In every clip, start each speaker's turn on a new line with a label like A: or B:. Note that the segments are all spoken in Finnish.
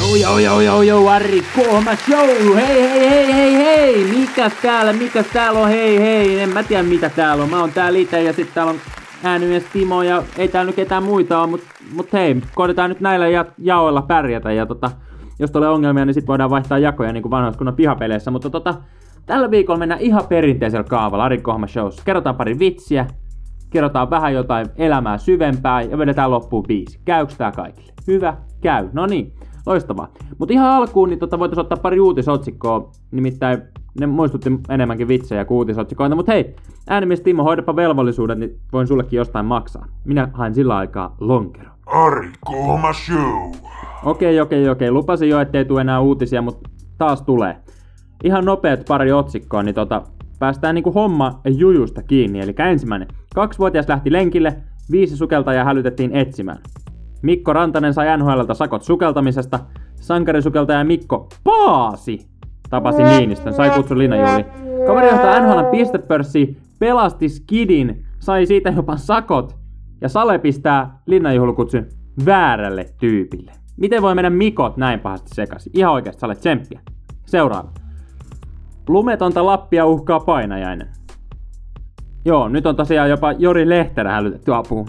A: Joo, Ari Kohma Show! Hei! Mikäs täällä on? Hei! En mä tiedä mitä täällä on. Mä oon täällä itse ja sit täällä on äänimies Timo ja ei täällä nyt ketään muita on, mut hei, koitetaan nyt näillä jaoilla pärjätä ja jos tulee ongelmia, niin sit voidaan vaihtaa jakoja niin kuin vanhoissa kunnon pihapeleissä, mutta tällä viikolla mennään ihan perinteisellä kaavalla Ari Kohma Shows. Kerrotaan pari vitsiä, kerrotaan vähän jotain elämää syvempää ja vedetään loppuun biisi. Käyks tää kaikille? Hyvä, käy. No niin, loistavaa. Mut ihan alkuun niin voitais ottaa pari uutisotsikkoa, nimittäin ne muistutti enemmänkin vitsejä kuin uutisotsikoita, mut hei, äänimies Timo, hoidapa velvollisuudet, niin voin sullekin jostain maksaa. Minä haen sillä aikaa lonkero.
B: Ari Kohma Show!
A: Okei. Lupasin jo, ettei tule enää uutisia, mutta taas tulee. Ihan nopeat pari otsikkoa, niin päästään niinku homma jujusta kiinni. Eli ensimmäinen. 2-vuotias lähti lenkille, 5 sukeltajaa hälytettiin etsimään. Mikko Rantanen sai NHL:ltä sakot sukeltamisesta. Sankarisukeltaja Mikko Paasi tapasi Niinistön, sai kutsun linnanjuhliin. Kaveri johtaa NHL:n pistepörssiä, pelasti skidin, sai siitä jopa sakot. Ja Sale pistää linnanjuhlukutsun väärälle tyypille. Miten voi mennä Mikot näin pahasti sekaisin? Ihan oikeesti, Sale, tsemppiä. Seuraava. Lumetonta Lappia uhkaa painajainen. Joo, nyt on tosiaan jopa Jori Lehterä hälytetty apuun.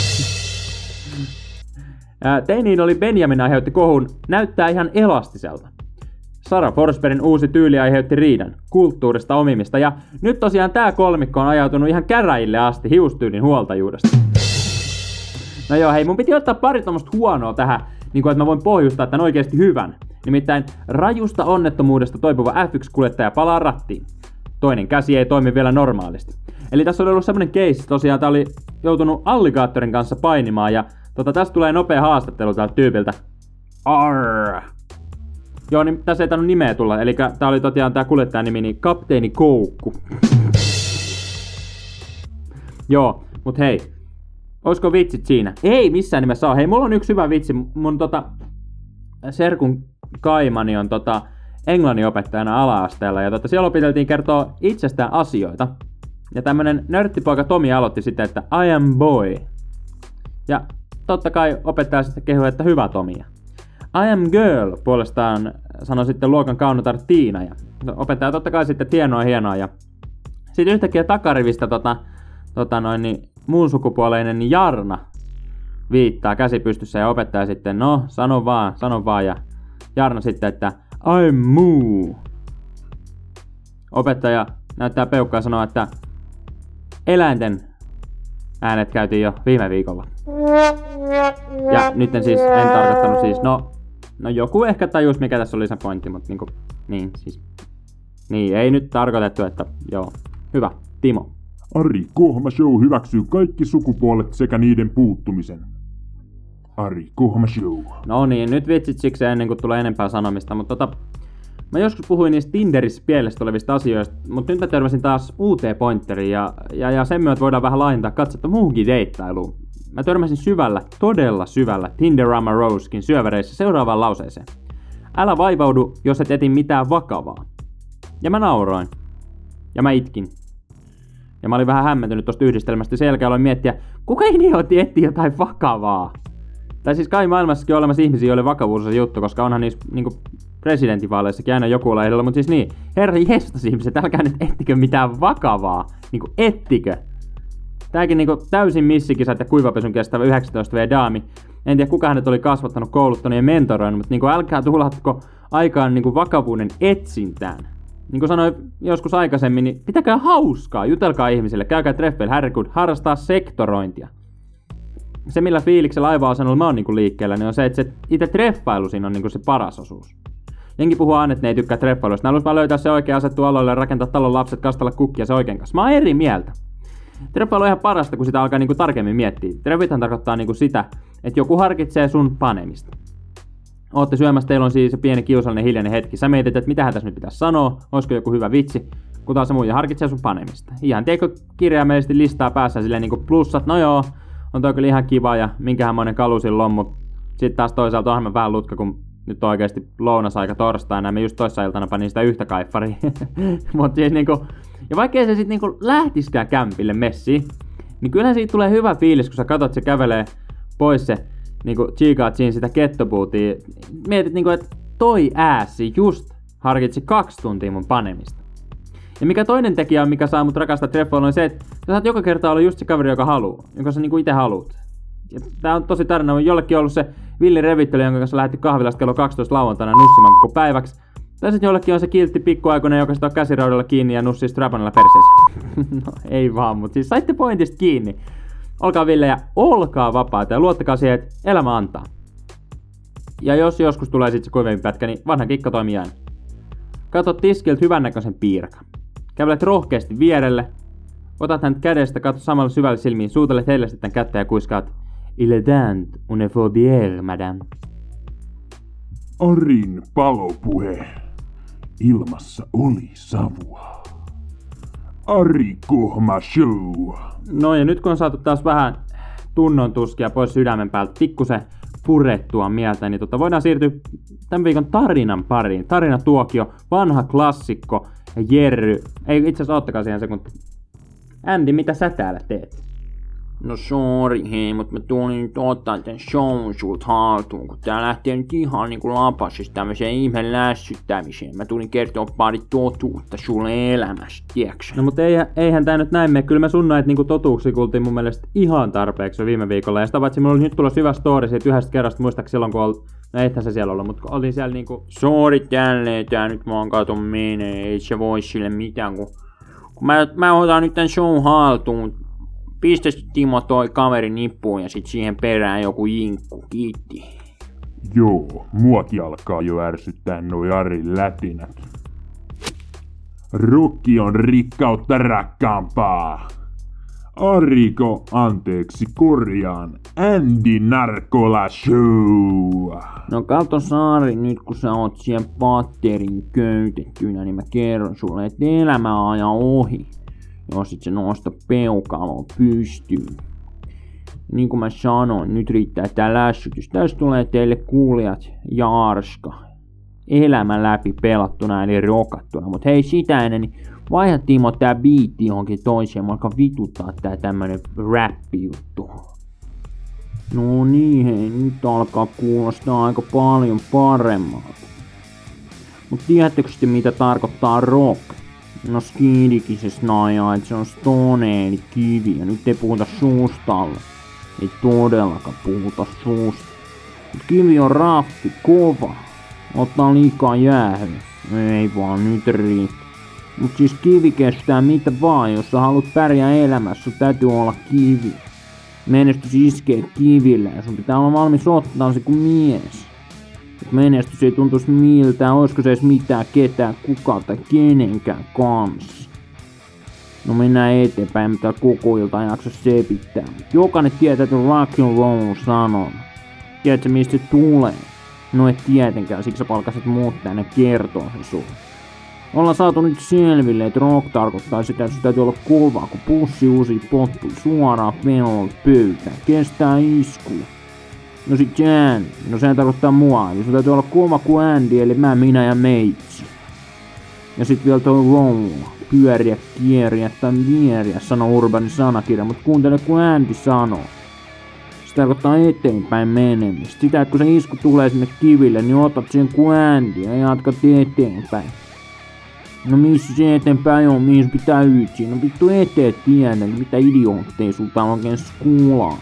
A: Teiniin oli Benjamin aiheutti kohun, näyttää ihan elastiselta. Sara Forsbergin uusi tyyli aiheutti riidan, kulttuurista omimista ja nyt tosiaan tää kolmikko on ajautunut ihan käräjille asti hiustyylin huoltajuudesta. No joo, hei, mun piti ottaa pari tommoista huonoa tähän, niin kuin että mä voin pohjustaa tän oikeesti hyvän. Nimittäin rajusta onnettomuudesta toipuva F1-kuljettaja palaa rattiin. Toinen käsi ei toimi vielä normaalisti. Eli tässä oli ollut semmonen case, tosiaan tää oli joutunut alligaattorin kanssa painimaan ja tästä tulee nopea haastattelu tältä tyypiltä. Arr. Joo, niin tässä ei tainnut nimeä tulla, eli tää oli tosiaan tää kuljettajan nimi, niin Kapteeni Koukku. Joo, mut hei. Oisko vitsit siinä? Ei missään nimessä oo. Hei, mulla on yksi hyvä vitsi. Mun serkun kaimani on englannin opettajana ala-asteella ja siellä opiteltiin kertoa itsestään asioita. Ja tämmönen nörttipoika Tomi aloitti sitten, että I am boy. Ja totta kai opettaja sitten kehui, että hyvä Tomia. I am girl puolestaan sanoi sitten luokan kaunotar Tiina. Ja opettaja totta kai sitten hienoa. Ja sitten yhtäkkiä takarivistä muun sukupuoleinen Jarna viittaa käsi pystyssä ja opettaja sitten, no sano vaan ja Jarna sitten, että I'm moo. Opettaja näyttää peukkaa ja sanoo, että eläinten äänet käytiin jo viime viikolla. Ja nyt en tarkoittanut siis, no joku ehkä tajus mikä tässä oli se pointti, mutta niin ei nyt tarkoitettu, että joo, hyvä, Timo.
B: Ari Kohma Show hyväksyy kaikki sukupuolet sekä niiden puuttumisen. Ari Kohma Show. No
A: niin, nyt vitsit siksi ennen kuin tulee enempää sanomista, mutta mä joskus puhuin niistä Tinderissä pielessä olevista asioista, mutta nyt mä törmäsin taas uuteen pointeriin ja sen myötä voidaan vähän laajentaa katsetta muuhunkin deittailuun. Mä törmäsin todella syvällä Tinderama Roskin syöväreissä seuraavaan lauseeseen. Älä vaivaudu, jos et eti mitään vakavaa. Ja mä nauroin. Ja mä itkin. Ja mä olin vähän hämmentynyt tosta yhdistelmästä, sen jälkeen aloin miettiä, kuka idiootti etsii jotain vakavaa? Tai siis kai maailmassakin on olemassa ihmisiä, joille vakavuus on se juttu, koska onhan niissä niinku presidentinvaaleissakin aina joku olla ehdolla, mutta siis niin, herra jestas ihmiset, älkää nyt ettikö mitään vakavaa. Niinku ettikö? Tääkin niinku täysin missikisat ja kuivapesun kestävä 19V-daami. En tiedä kuka hänet oli kasvattanut, kouluttanut ja mentoroinut, mutta niinku älkää tuhlatko aikaan niinku vakavuuden etsintään. Niin kuin sanoin joskus aikaisemmin, niin pitäkää hauskaa, jutelkaa ihmisille, käykää treffeillä, härkyt, harrastaa sektorointia. Se millä fiiliksellä aiva-asennolla mä oon niinku liikkeellä, niin on se, että se itse treffailu siinä on niinku se paras osuus. Jengi puhuu aina, että ne ei tykkää treffailuista. Ne haluaisi vaan löytää se oikea asettu aloille, rakentaa talon lapset, kastella kukkia se oikein kanssa. Mä oon eri mieltä. Treffailu on ihan parasta, kun sitä alkaa niinku tarkemmin miettiä. Treffithän tarkoittaa niinku sitä, että joku harkitsee sun panemista. Ootte syömässä, teillä on siis se pieni kiusallinen hiljainen hetki. Sä mietit, että mitähän tässä nyt pitäisi sanoa, olisiko joku hyvä vitsi, kun taas se muu ja harkitsee sun panemista. Ihan teikö kirjaimellisesti listaa päässä silleen niinku plussat, no joo, on toi kyllä ihan kiva ja minkähänmoinen kalu sillä on, mut sit taas toisaalta onhan mä vähän lutka, kun nyt on oikeesti lounasaika torstaina ja me just toissa iltana panin sitä yhtä kaiffaria. Mut siis niinku, ja vaikkei se sit niinku lähtiskään kämpille messiin, niin kyllähän siitä tulee hyvä fiilis, kun sä katot, se kävelee pois se niinku chiikaat siinä sitä kettobootia. Mietit niinku, että toi ääsi just harkitsi 2 tuntia mun panemista. Ja mikä toinen tekijä on, mikä saa mut rakastaa treffoilla, on se, että sä saat joka kerta olla just se kaveri, jonka sä niinku ite haluut. Ja tää on tosi tarina, on jollekin ollut se villi revittely, jonka kanssa lähti kahvilasta kello 12 lauantaina nussimaan koko päiväksi. Tai sit jollekin on se kiltti pikkuaikuinen, joka sit on käsiraudalla kiinni ja nussii strapanilla perseessä. No ei vaan, mut siis saitte pointista kiinni. Olkaa villejä, olkaa vapaita ja luottakaa siihen, että elämä antaa. Ja jos joskus tulee sit se kuivempi pätkä, niin vanha kikka toimii aina. Kato tiskiltä hyvännäköisen piirakan. Kävelet rohkeasti vierelle. Otat hänet kädestä, katsot samalla syvälle silmiin, suutelet hellästi tän kättä ja kuiskaat Il est temps, on est fort bière, madame.
B: Arin palopuhe. Ilmassa oli savua. Ari Kohma Show.
A: No ja nyt kun on saatu taas vähän tunnon tuskia pois sydämen päältä, pikkusen purettua mieltä, niin voidaan siirtyä tämän viikon tarinan pariin. Tarinatuokio, vanha klassikko, Jerry. Ei itse asiassa ottakaa siihen sekunti. Andy, mitä sä täällä teet?
C: No sori hei, mut mä tulin nyt ottaa tän shown sulta haltuun, kun tää lähtee nyt ihan niinku lapasista tämmöiseen ihme lässyttämiseen. Mä tulin kertoa pari totuutta sulle elämästä, tiiäksä?
A: No mut eihän tää nyt näin mene. Kyllä me sun näitä niinku totuuksia kuultiin mun mielestä ihan tarpeeksi jo viime viikolla. Ja sitä paitsi mulla oli nyt tulossa hyvä story siitä yhdestä kerrasta, muistaakseni silloin kun no eihän se siellä ollut, mutta kun olin siellä niinku...
C: Sori tälleen, tää nyt vaan kato menee, ei se voi sille mitään, kun mä otan nyt tän show haltuun. Pistä Timo toi kaveri nippuun ja sit siihen perään joku jinkku, kiitti.
B: Joo, muakin alkaa jo ärsyttää noi Arin lätinät. Rokki on rikkautta rakkaampaa. Ariko, anteeksi, korjaan, Andy Narkola Show.
C: No kato Saari, nyt kun sä oot siellä patterin köytettynä, niin mä kerron sulle, että elämä ajaa ohi. Jos et sä nosta peukaloa pystyyn. Niin kuin mä sanoin, nyt riittää tää lässytys. Tästä tulee teille kuulijat ja arska. Elämä läpi pelattuna eli rokattuna. Mut hei sitä ennen, niin vaiha Timo tää biitti johonkin toiseen. Mä alkaa vituttaa tää tämmönen räppijuttu. No niin hei, nyt alkaa kuulostaa aika paljon paremmalta. Mut tiedättekö sitten mitä tarkoittaa rock? No skiidikin se snajaa, että se on stone eli kivi ja nyt ei puhuta suustalle. Ei todellakaan puhuta suusta. Mut kivi on raffi, kova. Ottaa liikaa jäähyä. Ei vaan nyt riittää. Mut siis kivi kestää mitä vaan, jos sä haluat pärjää elämässä, sun täytyy olla kivi. Menestys iskee kiville ja sun pitää olla valmis ottaa se kuin mies. Menestys ei tuntuisi miltään, olisiko se edes mitään ketään, kukaan tai kenenkään kanssa. No mennään eteenpäin, mitä koko ilta jaksa sepittää. Jokainen tietää, että rock and roll sanon. Tiedätkö mistä se tulee? No et tietenkään, siksi sä palkasit muut tänne kertoo se sulle. Ollaan saatu nyt selville, että rock tarkoittaa sitä, että se täytyy olla kova, kun pussi uusi pottu suoraan pelolta pöytään. Kestää iskuja. No sit Jan, no sehän tarkoittaa mua, eli sun täytyy olla kova kuin Andy, eli minä ja meitsi. Ja sit vielä toi roll, pyöriä, kieriä tai vieriä, sanoo Urbanin sanakirja, mut kuuntele kun Andy sanoo. Se tarkoittaa eteenpäin menemistä. Sitä, että kun se isku tulee sinne kiville, niin otat sen kuin Andy ja jatkat eteenpäin. No missä se eteenpäin on, mihin se pitää ytsiä? No vittu eteen tiedän, mitä idiootteja sulta on oikein skulaa.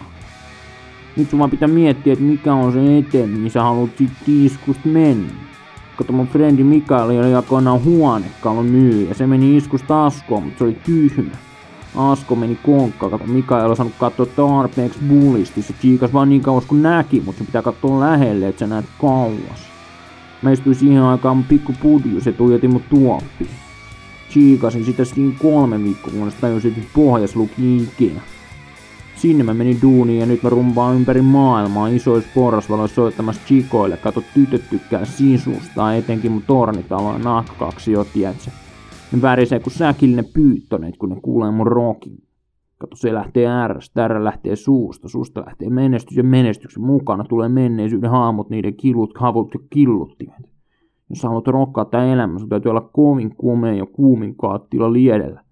C: Nyt sun vaan pitää miettiä, että mikä on se eteen, mihin sä haluat sit iskusta mennä. Kato mun frendi Mikael oli aikoinaan huonekalon myyjä. Se meni iskusta Askoon, mutta se oli tyhmä. Asko meni konkkaan. Kato Mikael ei osannut katsoa tarpeeksi bullisti. Se chiikas vaan niin kauas kun näki, mutta se pitää katsoa lähelle, että sä näet kauas. Mä istuin siihen aikaan mun pikku pudju, se tuijotti mun tuoppiin. Chiikasin sitä siinä 3 viikkoa, kun tajusin, että pohjas luki Ikea. Sinne mä menin duuniin ja nyt mä rumpaan ympäri maailmaa isoissa porrasvaloissa soittamassa chikoille. Kato, tytöt tykkää sisusta, etenkin mun tornitalo ja nahkakaksi jo, tiedätkö. Ne värisee kuin säkillinen pyyttoneet, kun ne kuulee mun rockin. Kato, se lähtee R:stä, R lähtee suusta, suusta lähtee menestys ja menestyksen mukana tulee menneisyyden haamut, niiden kilut, havut ja killuttimet. Jos haluat rokkaa tää elämä, sun täytyy olla kovin komea ja kuumin kaattila liedellä.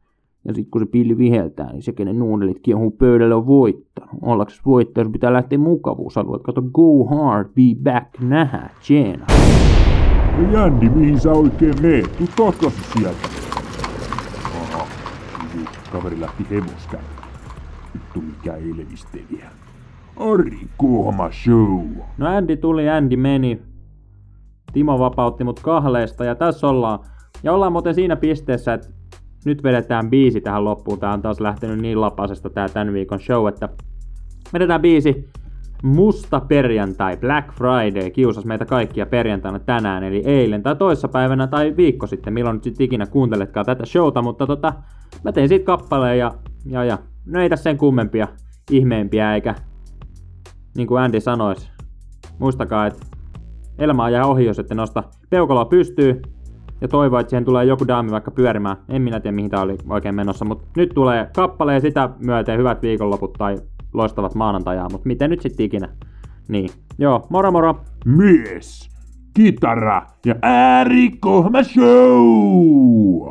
C: Ja sit kun se pilli viheltää, niin se kenen nuudelit kiehuu pöydälle on voittanut. Ollaksesi voittaa, sun pitää lähteä mukavuusalueelle. Kato, go hard, be back, nähä, tjeena.
B: Ei Andy, mihin sä oikein meet? Tuu takaisin sieltä. Aha, kaveri lähti hemoskäin. Vittu mikä elvistelijä. Ari Kuhma Show.
A: No Andy tuli, Andy meni. Timo vapautti mut kahleesta ja tässä ollaan. Ja ollaan muuten siinä pisteessä, että nyt vedetään biisi tähän loppuun. Tää on taas lähtenyt niin lapasesta tää tän viikon show, että vedetään biisi Musta perjantai, Black Friday, kiusas meitä kaikkia perjantaina tänään, eli eilen tai toissapäivänä tai viikko sitten, milloin nyt sit ikinä kuunteletkaan tätä showta, mutta mä tein siitä kappaleen ja no ei tässä sen kummempia, ihmeempiä eikä, niin kuin Andy sanois, muistakaa, että elämä ajaa ohi, jos ette nosta peukaloa pystyy ja toivoa, että siihen tulee joku daami vaikka pyörimään, en minä tiedä mihin tää oli oikein menossa, mutta nyt tulee kappale ja sitä myöten hyvät viikonloput tai loistavat maanantajaa, mutta miten nyt sitten ikinä. Niin, joo, moro moro!
B: Mies, kitara ja Ari Kuhma Show!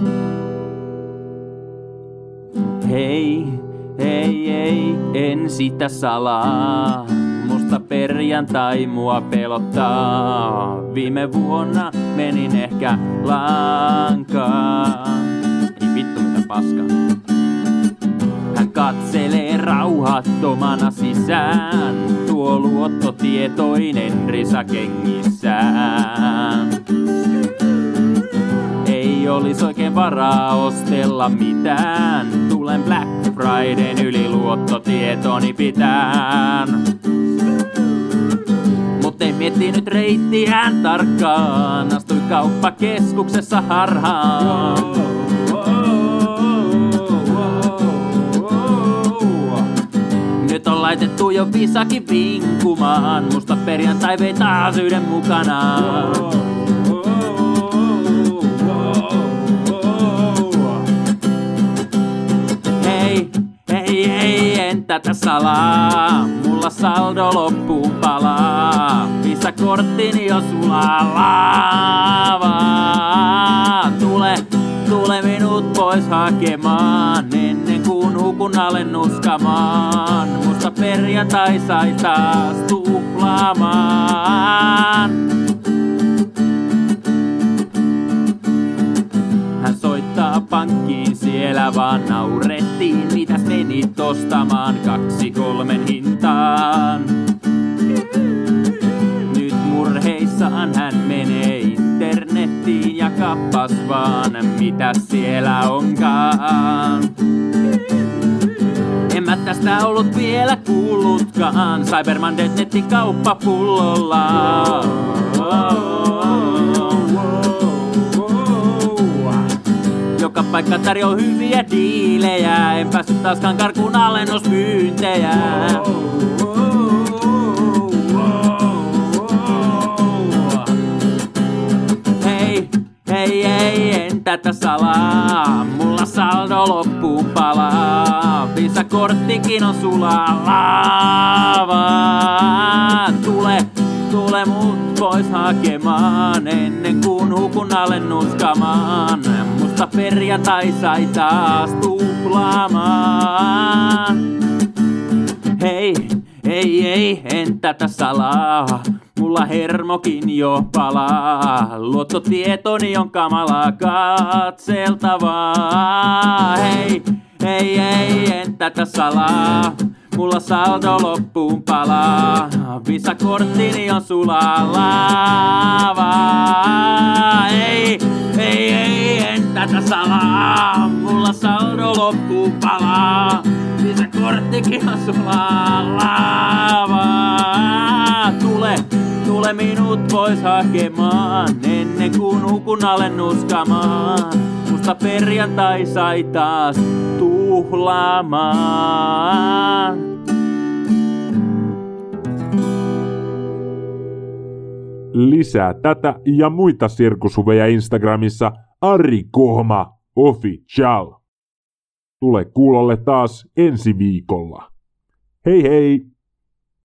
C: Hei, en sitä salaa. Musta perjantai mua pelottaa. Viime vuonna menin ehkä lankaan. Ei vittu mitä paskaa. Hän katselee rauhattomana sisään, tuo luottotietoinen risa kengissään. Ei olis oikein varaa ostella mitään, tulen Black Fridayn yli luottotietoni pitään. Mut ei miettinyt reittiään tarkkaan, astui kauppakeskuksessa harhaan. Nyt on laitettu jo visakin vinkumaan, musta perjantai vei taas yhden mukanaan. Hei, en tätä salaa, mulla saldo loppuun palaa. Visakorttini jo sulaa laavaa. Tule minut pois hakemaan, ennen kuin hukun alle nuskamaan. Musta perjantai sai taas tuhlaamaan. Hän soittaa pankkiin, siellä vaan naurettiin. Mitäs menit ostamaan 2-3 hintaan? Nyt murheissaan hän menee internettiin ja kappas vaan, mitäs siellä onkaan. En mä tästä ollut vielä kuullutkaan, Cybermandet nettikauppapullolla. Joka paikka tarjoaa hyviä diilejä, en päässyt taaskaan karkuun alennusmyyntejä. Hei, en tätä salaa, mulla saldo loppuun palaa. Visakorttikin on sulaa laavaa. Tule mut pois hakemaan, ennen kuin hukun alle nuskamaan. Musta perjantai sai taas tuhlaamaan. Hei, en tätä salaa, mulla hermokin jo palaa. Luottotietoni on kamalaa katseltavaa. Hei, en tätä salaa, mulla saldo loppuun palaa. Visakorttini on sulaa laavaa. Ei, en tätä salaa, mulla saldo loppuun palaa. Visakorttikin on sulaa laavaa. Tule minut pois hakemaan, ennen kuin hukun alle nuskamaan. Musta perjantai sai taas tuhlaamaan.
B: Lisää tätä ja muita sirkushuveja Instagramissa Ari Kuhma Official. Tule kuulolle taas ensi viikolla. Hei hei!